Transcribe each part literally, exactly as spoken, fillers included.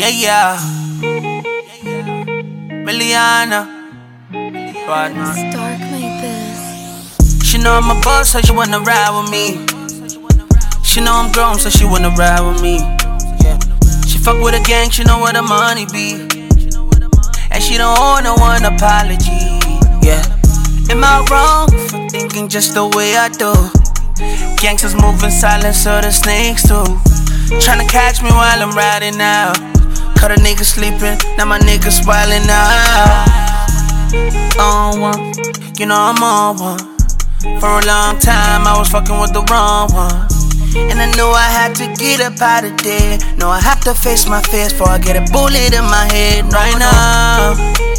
Yeah, yeah. Miliana. Stark made this. She know I'm a boss, so she wanna ride with me. She know I'm grown, so she wanna ride with me. Yeah. She fuck with a gang, she know where the money be. And she don't owe no one apology. Yeah. Am I wrong for thinking just the way I do? Gangsters moving silent, so the snakes too. Tryna catch me while I'm riding out. Cut a nigga sleeping, now my niggas wildin' out. On one, you know I'm on one. For a long time I was fucking with the wrong one. And I knew I had to get up out of there. Know I have to face my fears before I get a bullet in my head. Right now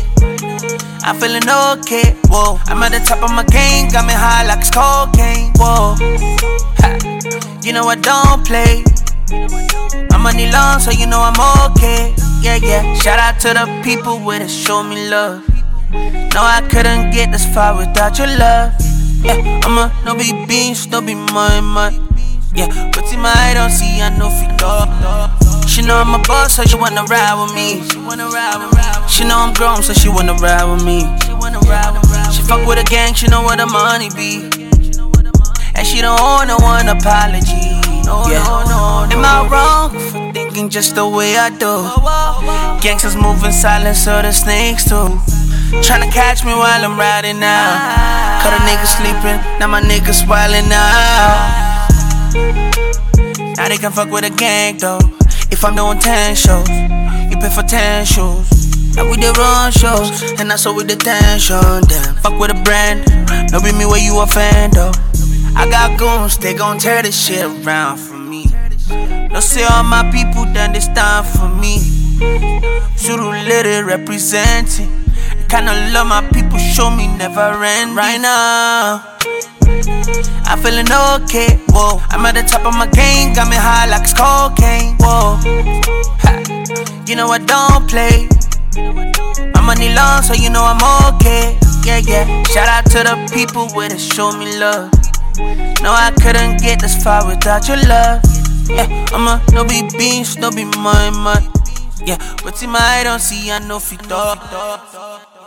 I'm feeling okay, whoa. I'm at the top of my game, got me high like it's cocaine, whoa. Ha. You know I don't play. My money long, so you know I'm okay. Yeah, yeah. Shout out to the people where they show me love. No, I couldn't get this far without your love. Yeah, I'ma no be beans, no be mine, mine. Yeah, but see my eye don't see, I know fit dog. She know I'm a boss, so she wanna ride with me. She wanna ride with me. She know I'm grown, so she wanna ride with me. She wanna ride with me. She fuck with a gang, she know where the money be. And she don't owe no one apology. No, yeah. no, no, no. Am I wrong for thinking just the way I do? Gangsters moving silent, so the snakes too. Tryna catch me while I'm riding out. Cut a nigga sleeping, now my niggas wildin' out. Now they can fuck with a gang though. If I'm doing ten shows, you pay for ten shows. Now we the run shows, and that's how we the tension. Damn, fuck with a brand, no be me where you offend though. I got goons, they gon' tear this shit around for me. Don't say all my people done this time for me. Surulere representing the kind of love my people show me never end. Right now I'm feeling okay, whoa. I'm at the top of my game, got me high like it's cocaine, whoa. Ha. You know I don't play. My money long, so you know I'm okay. Yeah, yeah. Shout out to the people where they show me love. No, I couldn't get this far without your love. Yeah, I'ma no be beans, no be mine, mine. Yeah, but see my eye don't see, I know fit dog.